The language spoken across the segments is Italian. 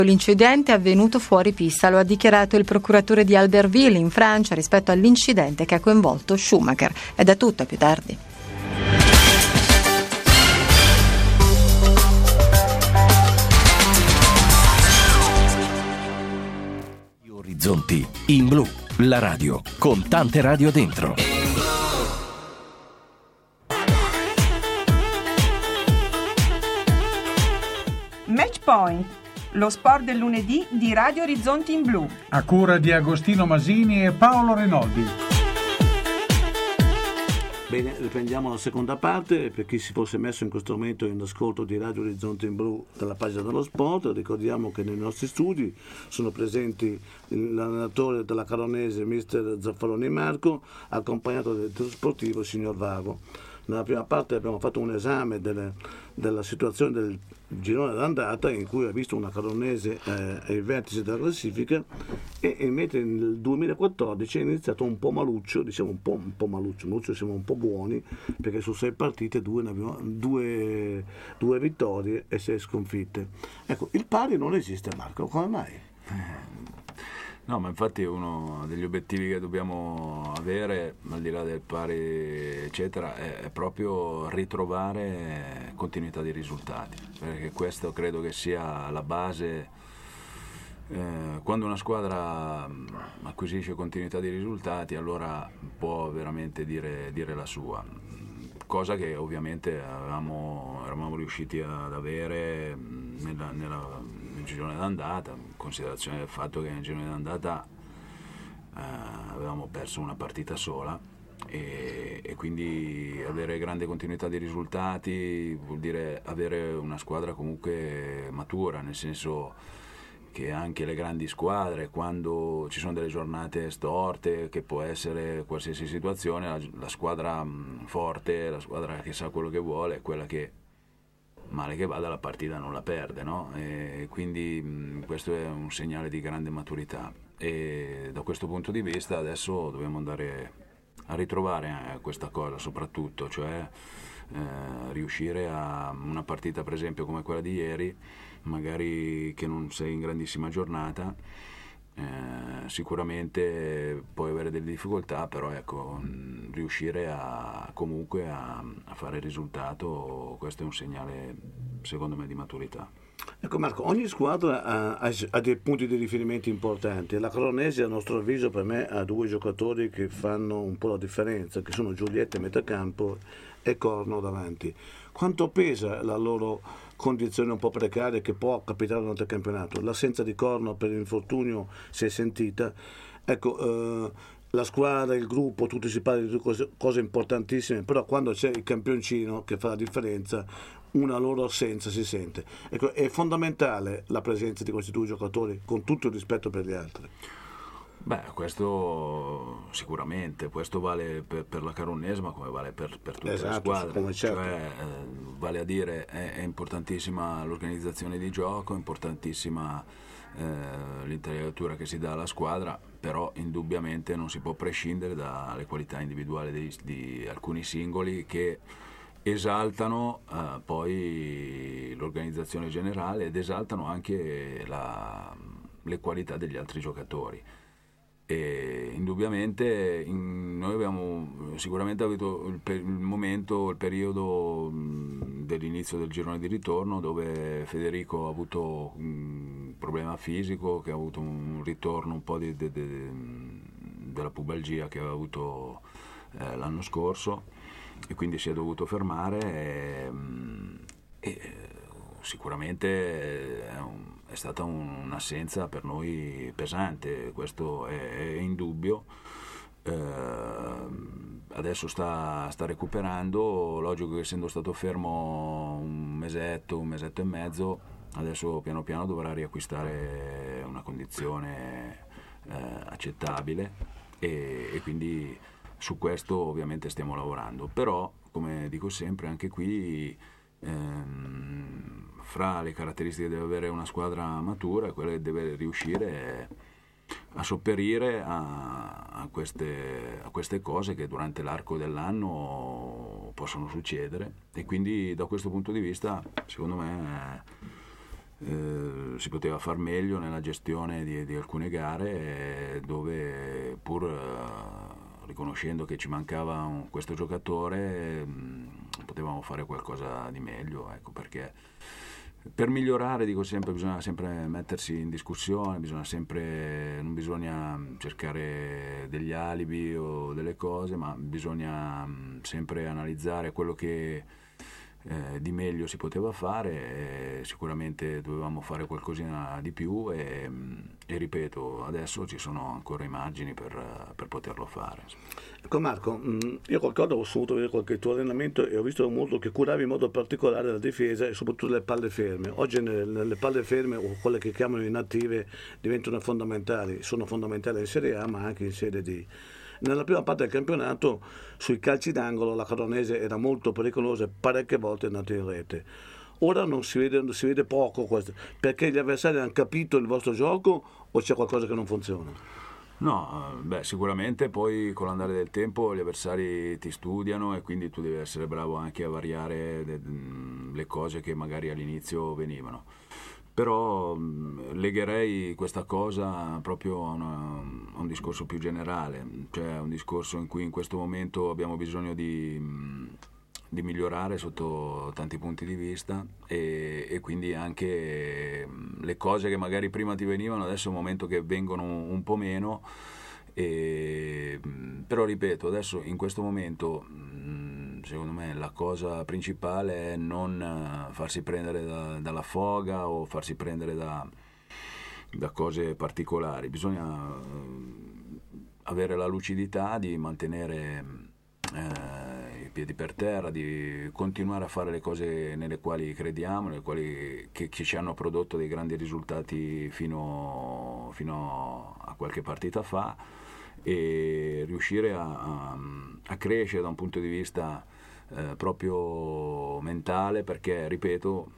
L'incidente è avvenuto fuori pista, lo ha dichiarato il procuratore di Albertville in Francia rispetto all'incidente che ha coinvolto Schumacher. Ed è tutto, a più tardi. Orizzonti in blu, la radio con tante radio dentro. Match Point, lo sport del lunedì di Radio Orizzonti in blu. A cura di Agostino Masini e Paolo Renoldi. Bene, riprendiamo la seconda parte. Per chi si fosse messo in questo momento in ascolto di Radio Orizzonte in blu dalla pagina dello sport, ricordiamo che nei nostri studi sono presenti l'allenatore della Caronese mister Zaffaroni Marco, accompagnato del direttore sportivo signor Vago. Nella prima parte abbiamo fatto un esame della situazione del girone d'andata, in cui ha visto una Caronese ai vertici della classifica, e mentre nel 2014 è iniziato un po' maluccio, diciamo un po' maluccio, siamo un po' buoni, perché su 6 partite due vittorie e 6 sconfitte. Ecco, il pari non esiste, Marco, come mai? No, ma infatti uno degli obiettivi che dobbiamo avere, al di là del pari eccetera, è proprio ritrovare continuità di risultati, perché questo credo che sia la base. Quando una squadra acquisisce continuità di risultati, allora può veramente dire la sua, cosa che ovviamente eravamo riusciti ad avere nel girone d'andata, in considerazione del fatto che nel girone d'andata avevamo perso una partita sola, e quindi avere grande continuità di risultati vuol dire avere una squadra comunque matura, nel senso che anche le grandi squadre, quando ci sono delle giornate storte, che può essere qualsiasi situazione, la squadra forte, la squadra che sa quello che vuole, è quella che male che vada la partita non la perde, no? E quindi questo è un segnale di grande maturità, e da questo punto di vista adesso dobbiamo andare a ritrovare questa cosa soprattutto, cioè riuscire a una partita per esempio come quella di ieri, magari che non sei in grandissima giornata, sicuramente puoi avere delle difficoltà, però ecco, riuscire comunque a fare il risultato, questo è un segnale secondo me di maturità. Ecco Marco, ogni squadra ha dei punti di riferimento importanti. La Caronese, a nostro avviso, per me ha 2 giocatori che fanno un po' la differenza, che sono Giulietta a metà campo e Corno davanti. Quanto pesa la loro condizione un po' precaria che può capitare durante il campionato? L'assenza di Corno per infortunio si è sentita. Ecco, la squadra, il gruppo, tutti si parla di cose importantissime, però quando c'è il campioncino che fa la differenza, una loro assenza si sente. Ecco, è fondamentale la presenza di questi 2 giocatori, con tutto il rispetto per gli altri. Beh, questo sicuramente, questo vale per la Caronese, ma come vale per tutte le squadre, come certo. Cioè, vale a dire è importantissima l'organizzazione di gioco, è importantissima l'intelaiatura che si dà alla squadra, però indubbiamente non si può prescindere dalle qualità individuali di alcuni singoli che esaltano poi l'organizzazione generale ed esaltano anche le qualità degli altri giocatori. E indubbiamente noi abbiamo sicuramente avuto il periodo dell'inizio del girone di ritorno, dove Federico ha avuto un problema fisico, che ha avuto un ritorno un po' della pubalgia che aveva avuto l'anno scorso, e quindi si è dovuto fermare, e sicuramente è stata un'assenza per noi pesante, questo è indubbio. Adesso sta recuperando, logico che essendo stato fermo un mesetto e mezzo, adesso piano piano dovrà riacquistare una condizione accettabile, e quindi su questo ovviamente stiamo lavorando, però come dico sempre anche qui fra le caratteristiche che deve avere una squadra matura è quella che deve riuscire a sopperire a queste cose che durante l'arco dell'anno possono succedere, e quindi da questo punto di vista secondo me si poteva far meglio nella gestione di alcune gare, dove pur riconoscendo che ci mancava questo giocatore, potevamo fare qualcosa di meglio, ecco, perché per migliorare, dico sempre, bisogna sempre mettersi in discussione, non bisogna cercare degli alibi o delle cose, ma bisogna sempre analizzare quello che di meglio si poteva fare. Sicuramente dovevamo fare qualcosina di più e ripeto, adesso ci sono ancora i margini per poterlo fare. Ecco Marco, io qualcosa ho saputo vedere qualche tuo allenamento e ho visto molto che curavi in modo particolare la difesa e soprattutto le palle ferme. Oggi le palle ferme, o quelle che chiamano inattive, diventano fondamentali, sono fondamentali in Serie A ma anche in Serie D. Nella prima parte del campionato sui calci d'angolo la Caronese era molto pericolosa e parecchie volte è andata in rete. Ora non si vede poco questo, perché gli avversari hanno capito il vostro gioco o c'è qualcosa che non funziona? No, sicuramente poi con l'andare del tempo gli avversari ti studiano e quindi tu devi essere bravo anche a variare le cose che magari all'inizio venivano. Però legherei questa cosa proprio a un discorso più generale, cioè un discorso in cui in questo momento abbiamo bisogno di migliorare sotto tanti punti di vista e quindi anche le cose che magari prima ti venivano adesso è un momento che vengono un po' meno, però ripeto, adesso in questo momento secondo me la cosa principale è non farsi prendere dalla foga o farsi prendere da cose particolari. Bisogna avere la lucidità di mantenere i piedi per terra, di continuare a fare le cose nelle quali crediamo, nelle quali che ci hanno prodotto dei grandi risultati fino a qualche partita fa, e riuscire a crescere da un punto di vista proprio mentale, perché ripeto,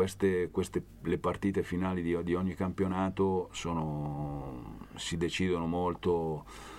le partite finali di ogni campionato si decidono molto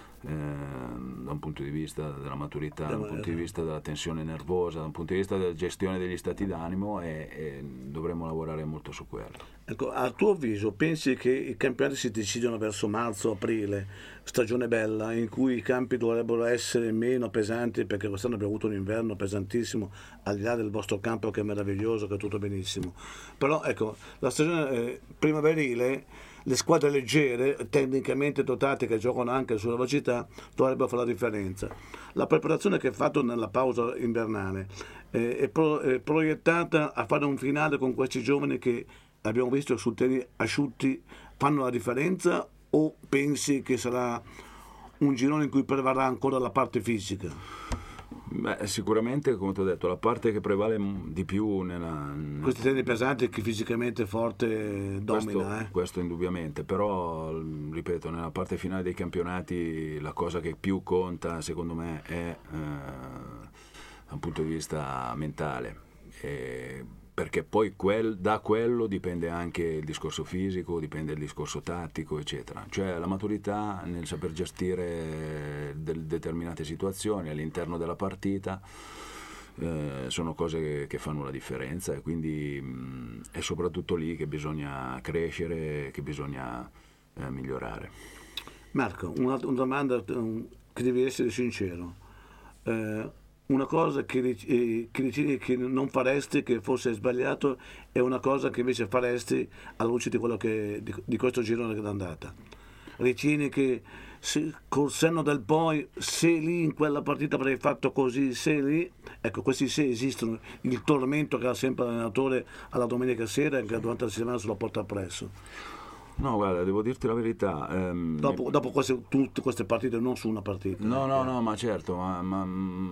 da un punto di vista della maturità, da un punto di vista della tensione nervosa, da un punto di vista della gestione degli stati d'animo, e dovremmo lavorare molto su quello. Ecco, a tuo avviso pensi che i campionati si decidono verso marzo-aprile, stagione bella, in cui i campi dovrebbero essere meno pesanti, perché quest'anno abbiamo avuto un inverno pesantissimo, al di là del vostro campo che è meraviglioso, che è tutto benissimo, però ecco, la stagione primaverile, le squadre leggere, tecnicamente dotate, che giocano anche sulla velocità, dovrebbero fare la differenza. La preparazione che hai fatto nella pausa invernale è proiettata a fare un finale con questi giovani che abbiamo visto sul terreni asciutti, fanno la differenza, o pensi che sarà un girone in cui prevarrà ancora la parte fisica? Sicuramente, come ti ho detto, la parte che prevale di più questi terreni pesanti, che fisicamente forte domina. Questo indubbiamente, però ripeto, nella parte finale dei campionati la cosa che più conta secondo me è da un punto di vista mentale, perché poi da quello dipende anche il discorso fisico, dipende il discorso tattico, eccetera. Cioè la maturità nel saper gestire determinate situazioni all'interno della partita sono cose che fanno la differenza, e quindi è soprattutto lì che bisogna crescere, che bisogna migliorare. Marco, una domanda che devi essere sincero. Una cosa che ritieni che non faresti, che fosse sbagliato, e una cosa che invece faresti alla luce di quello di questo girone d'andata. Ritieni che col senno del poi, se lì in quella partita avrei fatto così, se lì, ecco, questi se esistono, il tormento che ha sempre l'allenatore alla domenica sera e anche durante la settimana se lo porta appresso. No, guarda, devo dirti la verità. Dopo tutte queste partite, non su una partita. No, ma certo, ma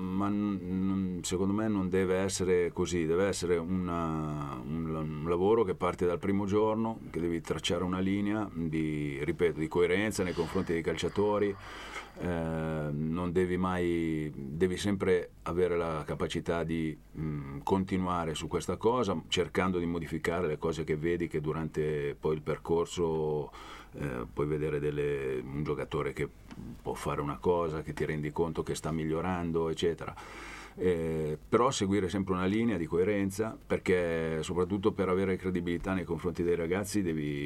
secondo me non deve essere così, deve essere un lavoro che parte dal primo giorno, che devi tracciare una linea di coerenza nei confronti dei calciatori. Non devi sempre avere la capacità di continuare su questa cosa, cercando di modificare le cose che vedi che durante poi il percorso spesso puoi vedere un giocatore che può fare una cosa, che ti rendi conto che sta migliorando, eccetera. Però seguire sempre una linea di coerenza, perché soprattutto per avere credibilità nei confronti dei ragazzi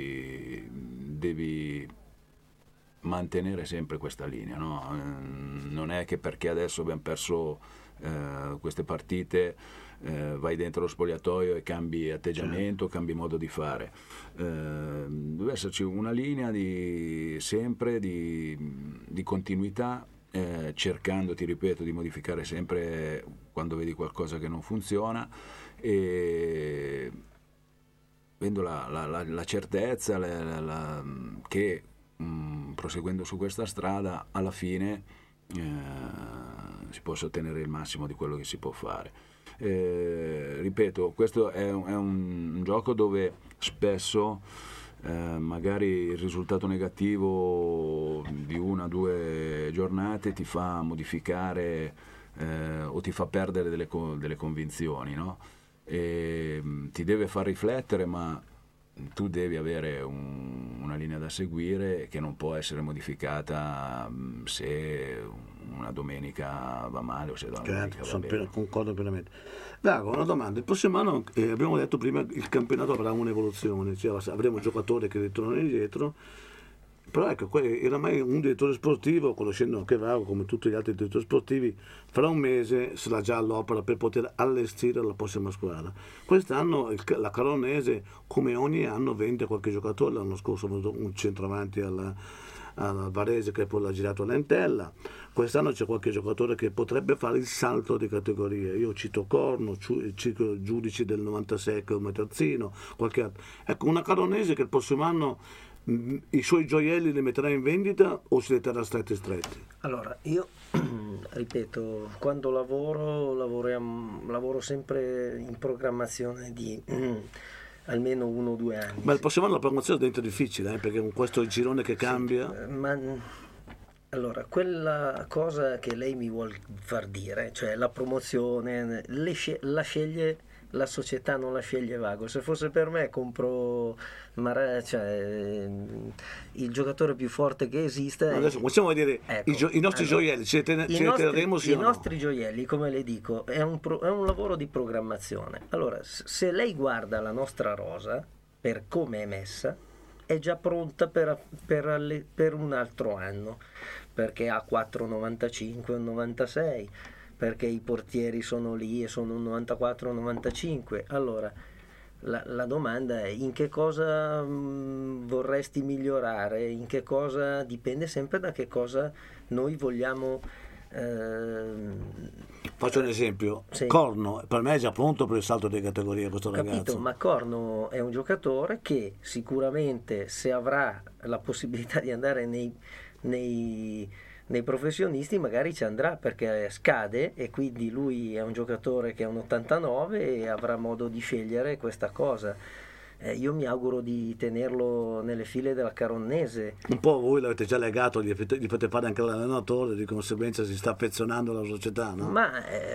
devi mantenere sempre questa linea, no? Non è che perché adesso abbiamo perso queste partite vai dentro lo spogliatoio e cambi atteggiamento, cambi modo di fare. Deve esserci una linea sempre di continuità, cercando, ti ripeto, di modificare sempre quando vedi qualcosa che non funziona, e avendo la certezza che proseguendo su questa strada alla fine si possa ottenere il massimo di quello che si può fare. Ripeto, questo è un gioco dove spesso magari il risultato negativo di 1 o 2 giornate ti fa modificare o ti fa perdere delle convinzioni, no? E ti deve far riflettere, ma tu devi avere una linea da seguire che non può essere modificata se una domenica va male o se una domenica va bene. Concordo pienamente. Dago, una domanda: il prossimo anno abbiamo detto prima, il campionato avrà un'evoluzione, cioè avremo giocatori che ritornano indietro, però ecco, oramai un direttore sportivo, conoscendo anche Vago come tutti gli altri direttori sportivi, fra un mese sarà già all'opera per poter allestire la prossima squadra. Quest'anno la Caronese, come ogni anno, vende qualche giocatore. L'anno scorso ha avuto un centravanti al Varese che poi l'ha girato all'Entella. Quest'anno c'è qualche giocatore che potrebbe fare il salto di categoria. Io cito Corno, cito Giudici del 96 come terzino, qualche altro. Ecco, una Caronese che il prossimo anno i suoi gioielli li metterà in vendita o si li terrà stretti? Allora, io ripeto, quando lavoro sempre in programmazione di almeno 1 o 2 anni. Ma il prossimo anno la programmazione diventa difficile, perché con questo girone che cambia. Allora, quella cosa che lei mi vuol far dire, cioè la promozione, la sceglie la società, non la sceglie Vago. Se fosse per me compro il giocatore più forte che esiste. Adesso possiamo vedere, ecco, i nostri gioielli, ce li terremo, sì, i nostri gioielli, come le dico, è un lavoro di programmazione. Allora, se lei guarda la nostra rosa per come è messa, è già pronta per un altro anno, perché ha 4,95 o 96, perché i portieri sono lì e sono un 94-95. Allora la domanda è: in che cosa vorresti migliorare? In che cosa? Dipende sempre da che cosa noi vogliamo. Faccio un esempio, sì. Corno per me è già pronto per il salto di categoria, questo ragazzo. Ma Corno è un giocatore che sicuramente, se avrà la possibilità di andare nei professionisti, magari ci andrà, perché scade, e quindi lui è un giocatore che è un 89 e avrà modo di scegliere questa cosa. Io mi auguro di tenerlo nelle file della Caronnese. Un po' voi l'avete già legato, gli fate fare anche l'allenatore, di conseguenza si sta affezionando alla società, no? Ma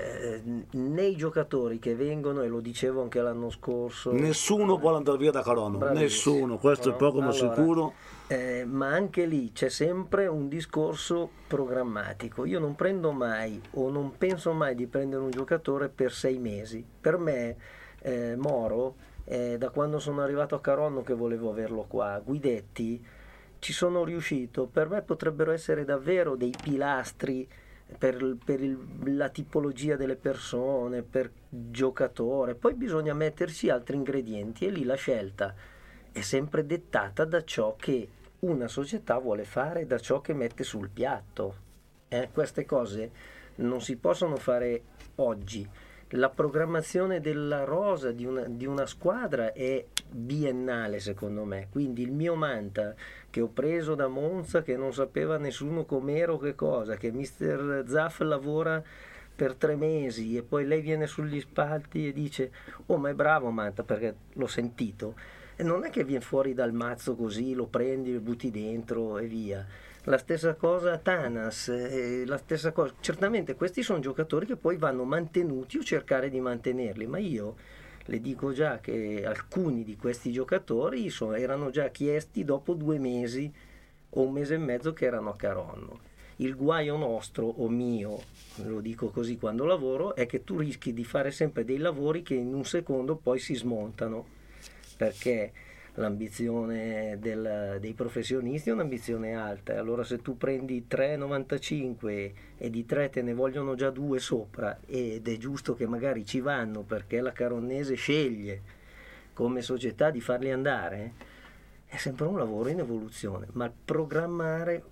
nei giocatori che vengono, e lo dicevo anche l'anno scorso, nessuno vuole andare via da Caronno, nessuno, questo è poco ma sicuro. Ma anche lì c'è sempre un discorso programmatico. Io non prendo mai, o non penso mai di prendere un giocatore per 6 mesi. Per me Moro, da quando sono arrivato a Caronno che volevo averlo qua, Guidetti, ci sono riuscito. Per me potrebbero essere davvero dei pilastri per la tipologia delle persone, per giocatore. Poi bisogna metterci altri ingredienti, e lì la scelta è sempre dettata da ciò che una società vuole fare, da ciò che mette sul piatto. Queste cose non si possono fare oggi. La programmazione della rosa di una squadra è biennale, secondo me. Quindi il mio Manta, che ho preso da Monza, che non sapeva nessuno com'era o che cosa, che mister Zaff lavora per 3 mesi, e poi lei viene sugli spalti e dice: oh, ma è bravo Manta, perché l'ho sentito. E non è che viene fuori dal mazzo così, lo prendi, lo butti dentro e via. La stessa cosa Tanas, la stessa cosa. Certamente questi sono giocatori che poi vanno mantenuti o cercare di mantenerli, ma io le dico già che alcuni di questi giocatori erano già chiesti dopo 2 mesi o 1 mese e mezzo che erano a Caronno. Il guaio nostro o mio, lo dico così quando lavoro, è che tu rischi di fare sempre dei lavori che in un secondo poi si smontano, perché l'ambizione dei professionisti è un'ambizione alta, e allora se tu prendi 3,95 e di 3 te ne vogliono già 2 sopra, ed è giusto che magari ci vanno perché la Caronnese sceglie come società di farli andare, è sempre un lavoro in evoluzione, ma programmare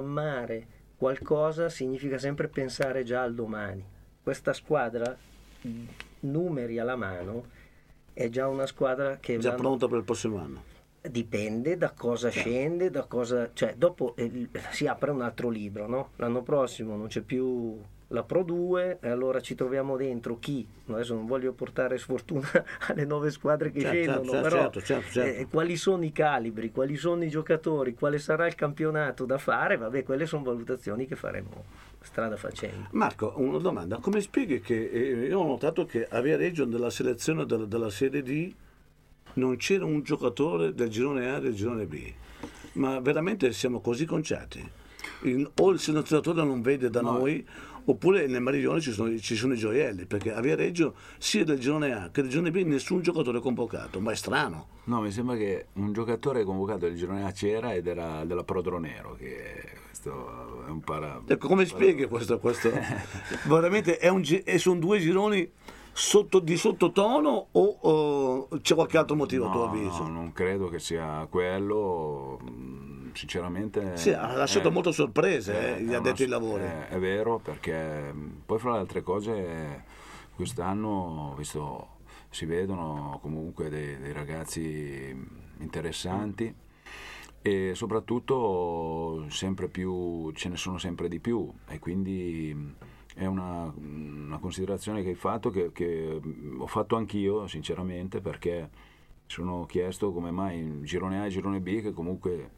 qualcosa significa sempre pensare già al domani. Questa squadra, numeri alla mano, è già una squadra che già pronta per il prossimo anno. Dipende da cosa scende, da cosa, cioè dopo si apre un altro libro, no? L'anno prossimo non c'è più la Pro 2 e allora ci troviamo dentro chi, adesso non voglio portare sfortuna alle 9 squadre che scendono, però certo. Quali sono i calibri, quali sono i giocatori, quale sarà il campionato da fare, vabbè, quelle sono valutazioni che faremo strada facendo. Marco, una domanda: come spieghi che io ho notato che a Viareggio nella selezione della Serie D non c'era un giocatore del girone A e del girone B, ma veramente siamo così conciati? O il selezionatore non vede da noi, oppure nel Meridione ci sono i gioielli, perché a Viareggio sia del girone A che del girone B nessun giocatore è convocato, ma è strano. No, mi sembra che un giocatore convocato del girone A c'era ed era della Prodronero, che questo è un Ecco, come spieghi questo? Veramente sono 2 gironi di sottotono o c'è qualche altro motivo a tuo avviso? No, non credo che sia quello, sinceramente. Sì, ha lasciato molte sorprese gli addetti ai lavori. È vero, perché poi fra le altre cose quest'anno visto si vedono comunque dei ragazzi interessanti e soprattutto sempre più, ce ne sono sempre di più, e quindi è una considerazione che hai fatto, che ho fatto anch'io sinceramente, perché sono chiesto come mai in girone A e girone B, che comunque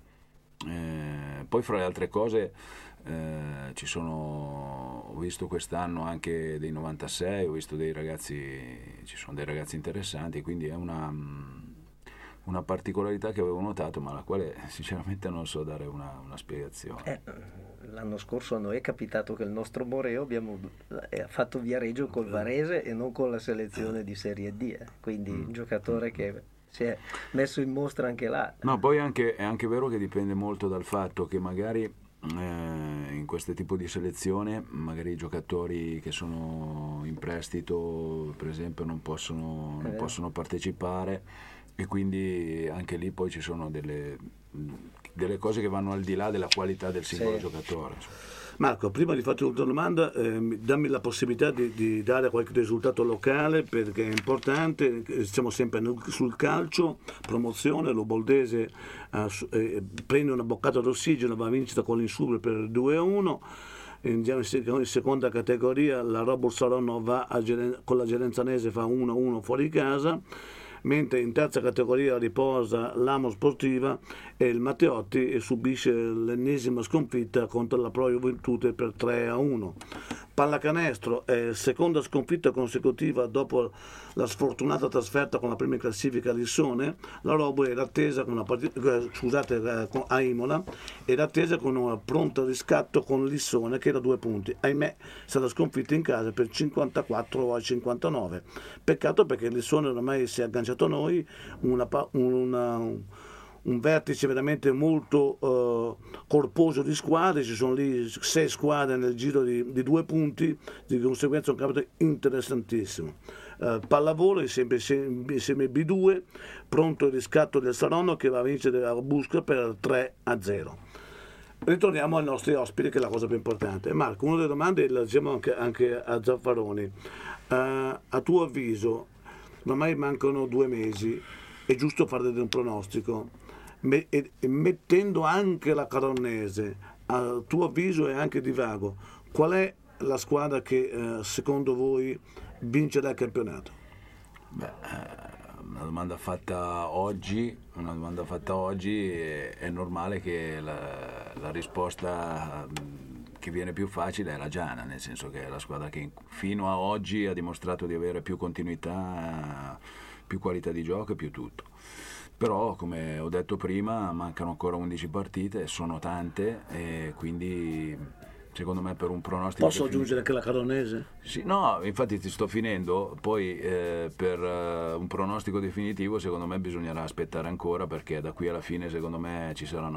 poi fra le altre cose ho visto quest'anno anche dei 96, ho visto ci sono dei ragazzi interessanti, quindi è una particolarità che avevo notato, ma alla quale sinceramente non so dare una spiegazione. L'anno scorso a noi è capitato che il nostro Moreo ha fatto Viareggio col Varese e non con la selezione di Serie D, quindi un giocatore che si è messo in mostra anche là. No, poi è anche vero che dipende molto dal fatto che magari in questo tipo di selezione magari i giocatori che sono in prestito per esempio non possono partecipare, e quindi anche lì poi ci sono delle cose che vanno al di là della qualità del singolo giocatore. Marco, prima di farti un'altra domanda, dammi la possibilità di dare qualche risultato locale, perché è importante. Siamo sempre sul calcio, promozione, lo Boldese prende una boccata d'ossigeno, va a vincita con l'Insubria per 2-1. In seconda categoria la Robur Saronno va con la Gerenzanese, fa 1-1 fuori casa, mentre in terza categoria riposa l'Amo Sportiva e il Matteotti subisce l'ennesima sconfitta contro la Pro Juventute per 3-1. Pallacanestro è seconda sconfitta consecutiva dopo la sfortunata trasferta con la prima in classifica a Lissone. La Robo era attesa a Imola, era attesa con un pronto riscatto con Lissone che era 2 punti. Ahimè, è stata sconfitta in casa per 54-59. Peccato, perché Lissone ormai si è agganciato a noi, un vertice veramente molto corposo di squadre. Ci sono lì 6 squadre nel giro di 2 punti, di conseguenza un campionato interessantissimo. Pallavolo insieme B2, pronto il riscatto del Saronno che va a vincere a Busca per 3-0. Ritorniamo ai nostri ospiti, che è la cosa più importante. Marco, una delle domande la diciamo anche a Zaffaroni. A tuo avviso, ormai mancano 2 mesi, è giusto fare un pronostico, mettendo anche la Caronnese, a tuo avviso e anche di Vago, qual è la squadra che secondo voi vincerà il campionato? Una domanda fatta oggi è normale che la risposta che viene più facile è la Giana, nel senso che è la squadra che fino a oggi ha dimostrato di avere più continuità più qualità di gioco e più tutto. Però, come ho detto prima, mancano ancora 11 partite, sono tante, e quindi secondo me per un pronostico... Posso aggiungere anche la Caronese? Sì, no, infatti ti sto finendo, poi per un pronostico definitivo secondo me bisognerà aspettare ancora, perché da qui alla fine secondo me ci saranno